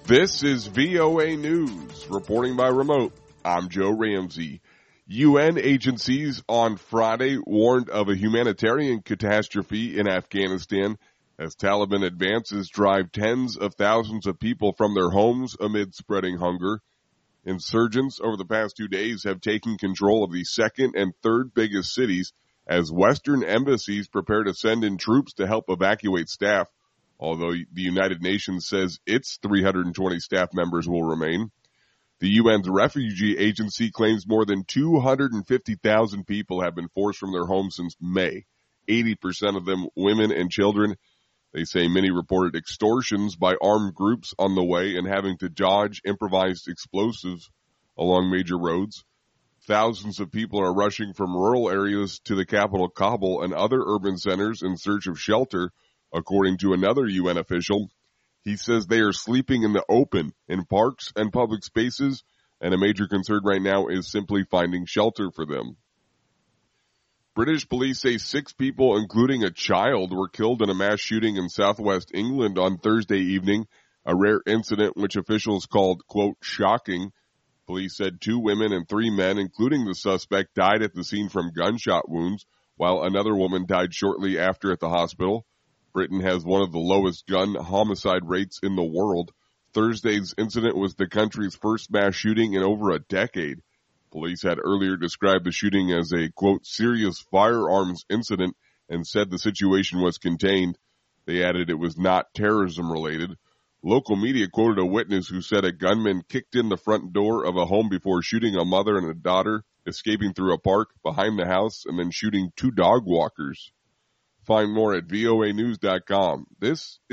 This is VOA News. Reporting by remote, I'm Joe Ramsey. UN agencies on Friday warned of a humanitarian catastrophe in Afghanistan as Taliban advances drive tens of thousands of people from their homes amid spreading hunger. Insurgents over the past 2 days have taken control of the second and third biggest cities as Western embassies prepare to send in troops to help evacuate staff, although the United Nations says its 320 staff members will remain. The UN's refugee agency claims more than 250,000 people have been forced from their homes since May, 80% of them women and children. They say many reported extortions by armed groups on the way and having to dodge improvised explosives along major roads. Thousands of people are rushing from rural areas to the capital Kabul and other urban centers in search of shelter, according to another UN official. He says they are sleeping in the open, in parks and public spaces, and a major concern right now is simply finding shelter for them. British police say 6 people, including a child, were killed in a mass shooting in southwest England on Thursday evening, a rare incident which officials called, quote, shocking. Police said 2 women and 3 men, including the suspect, died at the scene from gunshot wounds, while another woman died shortly after at the hospital. Britain has one of the lowest gun homicide rates in the world. Thursday's incident was the country's first mass shooting in over a decade. Police had earlier described the shooting as a, quote, serious firearms incident and said the situation was contained. They added it was not terrorism related. Local media quoted a witness who said a gunman kicked in the front door of a home before shooting a mother and a daughter, escaping through a park behind the house, and then shooting 2 dog walkers. Find more at voanews.com. This